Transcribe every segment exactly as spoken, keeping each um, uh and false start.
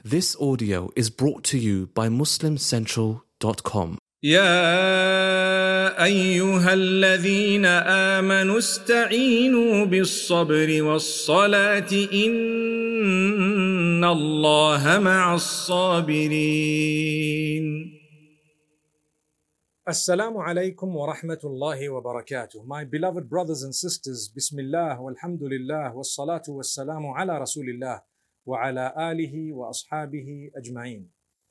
This audio is brought to you by muslim central dot com. يا أيها الذين آمنوا استعينوا بالصبر والصلاة إن الله مع الصابرين. Assalamu alaikum wa rahmatullahi wa barakatuh. My beloved brothers and sisters, Bismillah, walhamdulillah, wassalatu wassalamu ala Rasulillah, wa ala alihi wa ashabihi ajma'in.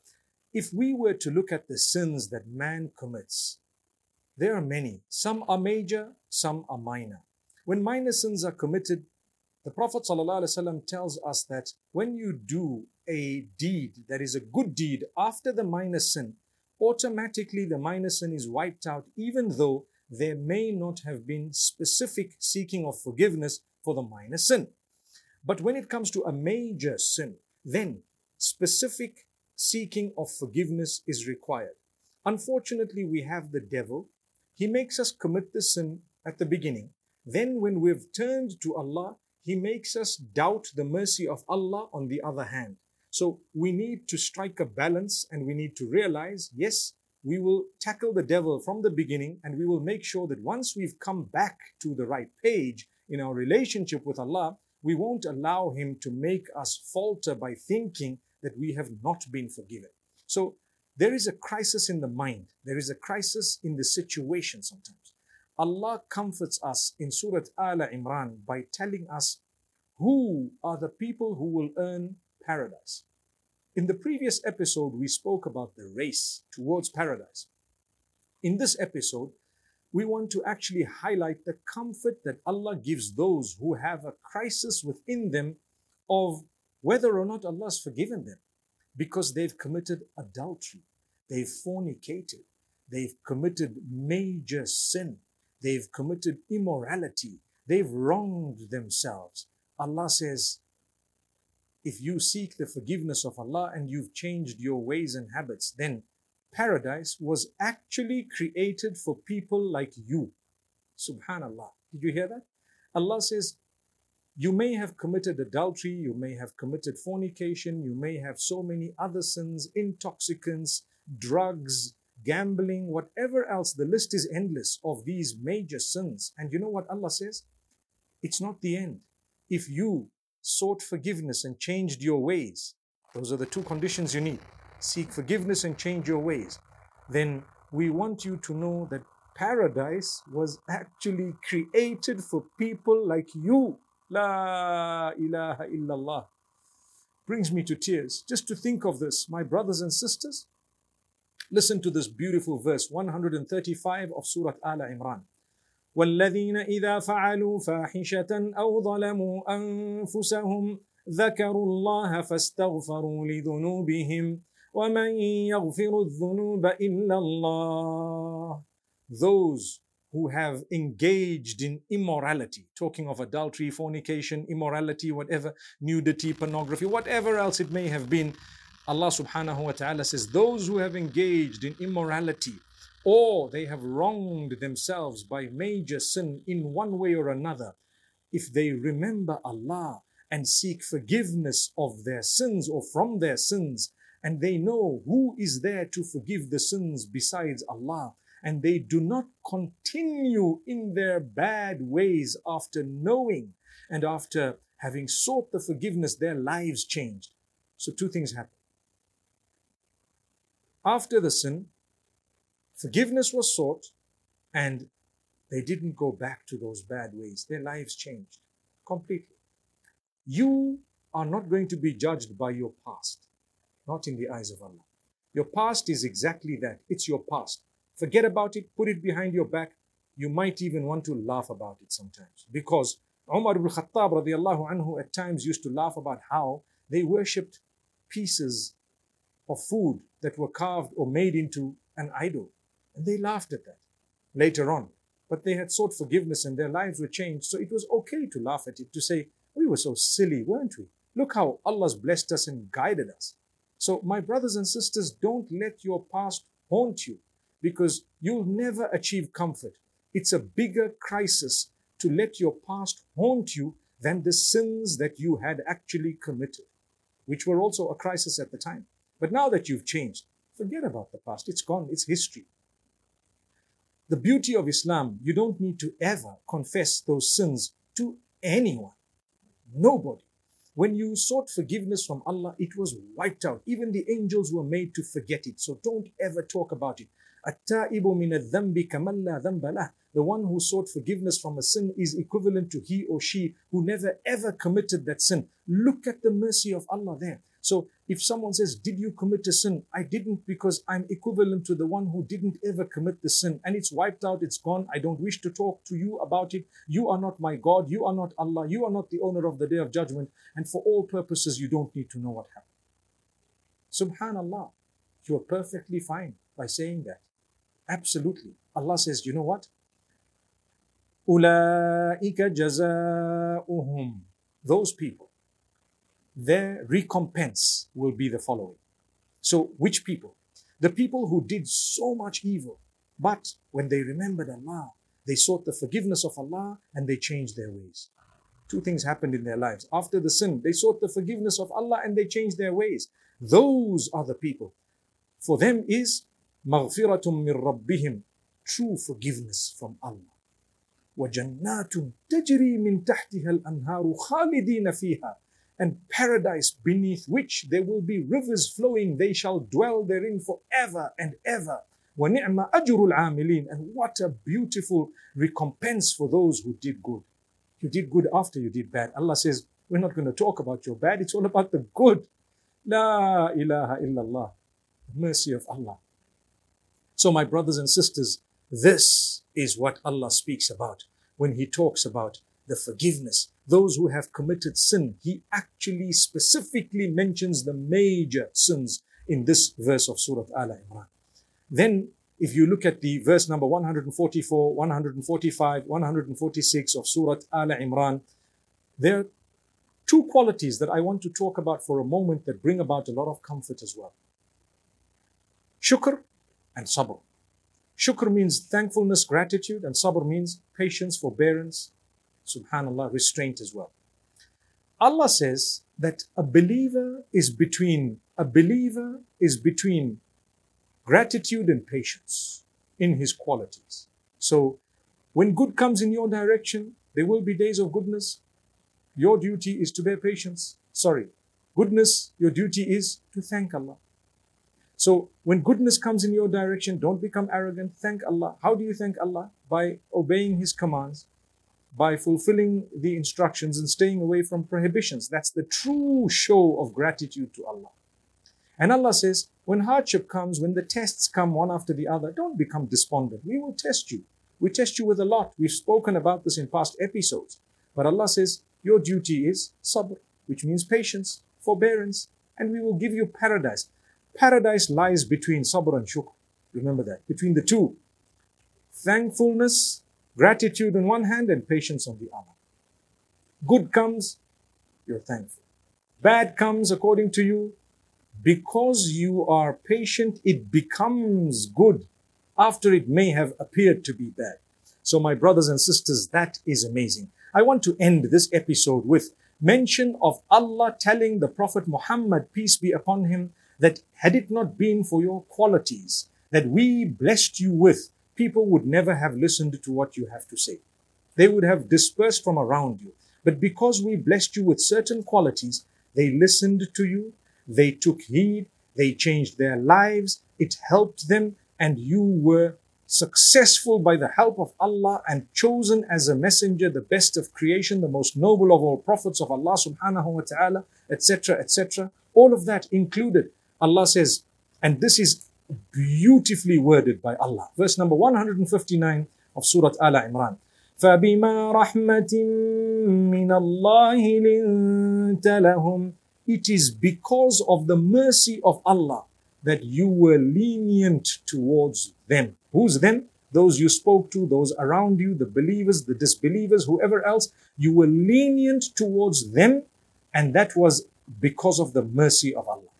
If we were to look at the sins that man commits, there are many. Some are major, some are minor. When minor sins are committed, the Prophet ﷺ tells us that when you do a deed that is a good deed after the minor sin, automatically the minor sin is wiped out, even though there may not have been specific seeking of forgiveness for the minor sin. But when it comes to a major sin, then specific seeking of forgiveness is required. Unfortunately, we have the devil. He makes us commit the sin at the beginning. Then when we've turned to Allah, he makes us doubt the mercy of Allah on the other hand. So we need to strike a balance, and we need to realize, yes, we will tackle the devil from the beginning, and we will make sure that once we've come back to the right page in our relationship with Allah, we won't allow him to make us falter by thinking that we have not been forgiven. So there is a crisis in the mind. There is a crisis in the situation sometimes. Allah comforts us in Surah Al Imran by telling us who are the people who will earn paradise. In the previous episode, we spoke about the race towards paradise. In this episode, we want to actually highlight the comfort that Allah gives those who have a crisis within them of whether or not Allah has forgiven them, because they've committed adultery, they've fornicated, they've committed major sin, they've committed immorality, they've wronged themselves. Allah says, if you seek the forgiveness of Allah and you've changed your ways and habits, then paradise was actually created for people like you. Subhanallah. Did you hear that? Allah says, you may have committed adultery, you may have committed fornication, you may have so many other sins, intoxicants, drugs, gambling, whatever else. The list is endless of these major sins. And you know what Allah says? It's not the end. If you sought forgiveness and changed your ways, those are the two conditions you need. Seek forgiveness and change your ways. Then we want you to know that paradise was actually created for people like you. La ilaha illallah. Brings me to tears just to think of this, my brothers and sisters. Listen to this beautiful verse, one hundred thirty-five of Surah Al Imran. وَالَّذِينَ إِذَا فَعَلُوا فَاحِشَةً أَوْ ظَلَمُوا أَنفُسَهُمْ ذَكَرُوا اللَّهَ فَاسْتَغْفَرُوا لِذُنُوبِهِمْ وَمَنْ يَغْفِرُ الذُّنُوبَ إِلَّا اللَّهُ. Those who have engaged in immorality, talking of adultery, fornication, immorality, whatever, nudity, pornography, whatever else it may have been, Allah subhanahu wa ta'ala says, those who have engaged in immorality, or they have wronged themselves by major sin in one way or another, if they remember Allah and seek forgiveness of their sins or from their sins, and they know who is there to forgive the sins besides Allah, and they do not continue in their bad ways after knowing and after having sought the forgiveness, their lives changed. So two things happen. After the sin, forgiveness was sought, and they didn't go back to those bad ways. Their lives changed completely. You are not going to be judged by your past, not in the eyes of Allah. Your past is exactly that. It's your past. Forget about it, put it behind your back. You might even want to laugh about it sometimes, because Umar ibn Khattab radiallahu anhu at times used to laugh about how they worshipped pieces of food that were carved or made into an idol. And they laughed at that later on. But they had sought forgiveness and their lives were changed. So it was okay to laugh at it, to say, we were so silly, weren't we? Look how Allah's blessed us and guided us. So my brothers and sisters, don't let your past haunt you, because you'll never achieve comfort. It's a bigger crisis to let your past haunt you than the sins that you had actually committed. which were also a crisis at the time. But now that you've changed, forget about the past. It's gone. It's history. The beauty of Islam, you don't need to ever confess those sins to anyone. Nobody. When you sought forgiveness from Allah, it was wiped out. Even the angels were made to forget it. So don't ever talk about it. التائب من الذنب كمن لا ذنب له. The one who sought forgiveness from a sin is equivalent to he or she who never ever committed that sin. Look at the mercy of Allah there. So if someone says, did you commit a sin? I didn't, because I'm equivalent to the one who didn't ever commit the sin. And it's wiped out, it's gone. I don't wish to talk to you about it. You are not my God. You are not Allah. You are not the owner of the Day of Judgment. And for all purposes, you don't need to know what happened. Subhanallah. You are perfectly fine by saying that. Absolutely. Allah says, you know what? أُولَٰئِكَ جَزَاؤُهُمْ. Those people, their recompense will be the following. So which people? The people who did so much evil, but when they remembered Allah, they sought the forgiveness of Allah and they changed their ways. Two things happened in their lives. After the sin, they sought the forgiveness of Allah and they changed their ways. Those are the people. For them is مَغْفِرَةٌ مِّن رَبِّهِمْ, true forgiveness from Allah. وَجَنَّاتٌ تَجْرِي مِن تَحْتِهَا الْأَنْهَارُ خَالِدِينَ فِيهَا, and paradise beneath which there will be rivers flowing, they shall dwell therein forever and ever. وَنِعْمَ أَجْرُ الْعَامِلِينَ, and what a beautiful recompense for those who did good. You did good after you did bad. Allah says, we're not going to talk about your bad, it's all about the good. La ilaha illallah. Mercy of Allah. So my brothers and sisters, this is what Allah speaks about when He talks about the forgiveness. Those who have committed sin, He actually specifically mentions the major sins in this verse of Surah Al-Imran. Then, if you look at the verse number one forty-four, one forty-five, one forty-six of Surah Al-Imran, there are two qualities that I want to talk about for a moment that bring about a lot of comfort as well. Shukr and sabr. Shukr means thankfulness, gratitude, and sabr means patience, forbearance, subhanallah, restraint as well. Allah says that a believer is between, a believer is between gratitude and patience in his qualities. So when good comes in your direction, there will be days of goodness. Your duty is to bear patience. Sorry, goodness, your duty is to thank Allah. So when goodness comes in your direction, don't become arrogant. Thank Allah. How do you thank Allah? By obeying His commands, by fulfilling the instructions and staying away from prohibitions. That's the true show of gratitude to Allah. And Allah says, when hardship comes, when the tests come one after the other, don't become despondent. We will test you. We test you with a lot. We've spoken about this in past episodes. But Allah says, your duty is sabr, which means patience, forbearance, and we will give you paradise. Paradise lies between sabr and shukr. Remember that. Between the two. Thankfulness, gratitude on one hand and patience on the other. Good comes, you're thankful. Bad comes according to you. Because you are patient, it becomes good after it may have appeared to be bad. So my brothers and sisters, that is amazing. I want to end this episode with mention of Allah telling the Prophet Muhammad, peace be upon him, that had it not been for your qualities that we blessed you with, people would never have listened to what you have to say. They would have dispersed from around you. But because we blessed you with certain qualities, they listened to you, they took heed, they changed their lives, it helped them, and you were successful by the help of Allah and chosen as a messenger, the best of creation, the most noble of all prophets of Allah subhanahu wa ta'ala, et cetera, et cetera. All of that included. Allah says, and this is beautifully worded by Allah. Verse number one fifty-nine of Surah Al-Imran. فَبِمَا رَحْمَةٍ مِّنَ اللَّهِ لِنْتَ لَهُمْ. It is because of the mercy of Allah that you were lenient towards them. Who's them? Those you spoke to, those around you, the believers, the disbelievers, whoever else. You were lenient towards them, and that was because of the mercy of Allah.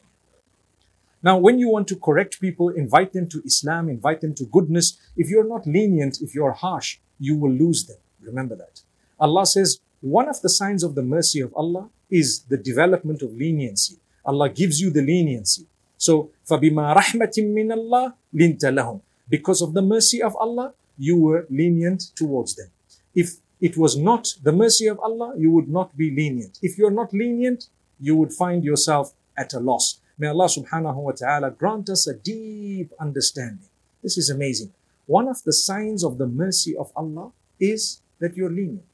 Now, when you want to correct people, invite them to Islam, invite them to goodness, if you're not lenient, if you're harsh, you will lose them. Remember that. Allah says, one of the signs of the mercy of Allah is the development of leniency. Allah gives you the leniency. So, فَبِمَا رَحْمَةٍ مِّنَ اللَّهِ لِنْتَ لَهُمْ. Because of the mercy of Allah, you were lenient towards them. If it was not the mercy of Allah, you would not be lenient. If you're not lenient, you would find yourself at a loss. May Allah subhanahu wa ta'ala grant us a deep understanding. This is amazing. One of the signs of the mercy of Allah is that you're lenient.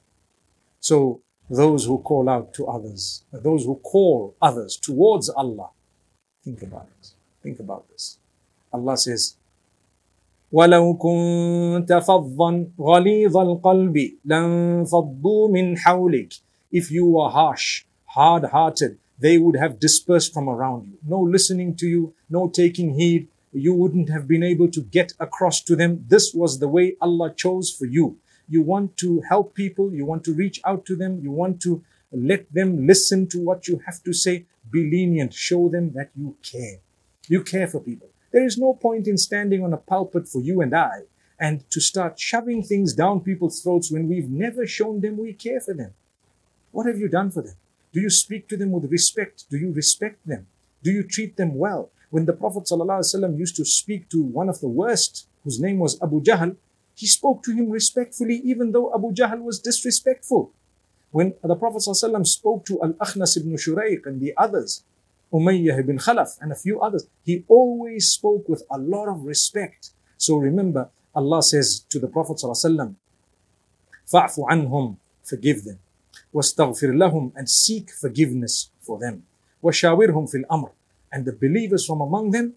So those who call out to others, those who call others towards Allah, think about it. Think about this. Allah says, وَلَوْ كُنْتَ فَظًّا غَلِيظَ الْقَلْبِ لَانْفَضُّوا مِنْ حَوْلِكَ. If you were harsh, hard-hearted, they would have dispersed from around you. No listening to you, no taking heed. You wouldn't have been able to get across to them. This was the way Allah chose for you. You want to help people, you want to reach out to them, you want to let them listen to what you have to say. Be lenient, show them that you care. You care for people. There is no point in standing on a pulpit for you and I and to start shoving things down people's throats when we've never shown them we care for them. What have you done for them? Do you speak to them with respect? Do you respect them? Do you treat them well? When the Prophet ﷺ used to speak to one of the worst, whose name was Abu Jahl, he spoke to him respectfully, even though Abu Jahl was disrespectful. When the Prophet ﷺ spoke to Al-Akhnas ibn Shuraiq and the others, Umayyah ibn Khalaf and a few others, he always spoke with a lot of respect. So remember, Allah says to the Prophet ﷺ, فَاعْفُ عَنْهُمْ, forgive them. وَاسْتَغْفِرْ لَهُمْ, and seek forgiveness for them. وَشَاوِرْهُمْ فِي الْأَمْرِ, and the believers from among them,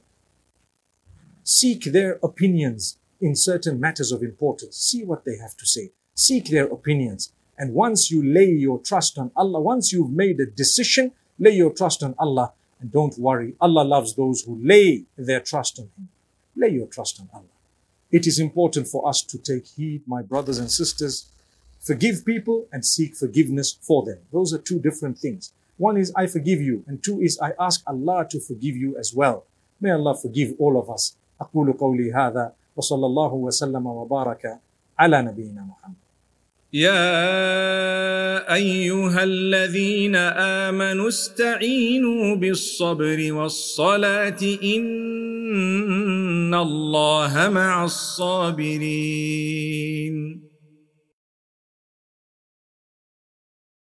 seek their opinions in certain matters of importance. See what they have to say. Seek their opinions. And once you lay your trust on Allah, once you've made a decision, lay your trust on Allah and don't worry. Allah loves those who lay their trust on Him. Lay your trust on Allah. It is important for us to take heed, my brothers and sisters. Forgive people and seek forgiveness for them. Those are two different things. One is I forgive you, and two is I ask Allah to forgive you as well. May Allah forgive all of us. أقول قولي هذا وصلى الله وسلم وبارك على نبينا محمد. يا أيها الذين آمنوا استعينوا بالصبر والصلاة إن الله مع الصابرين.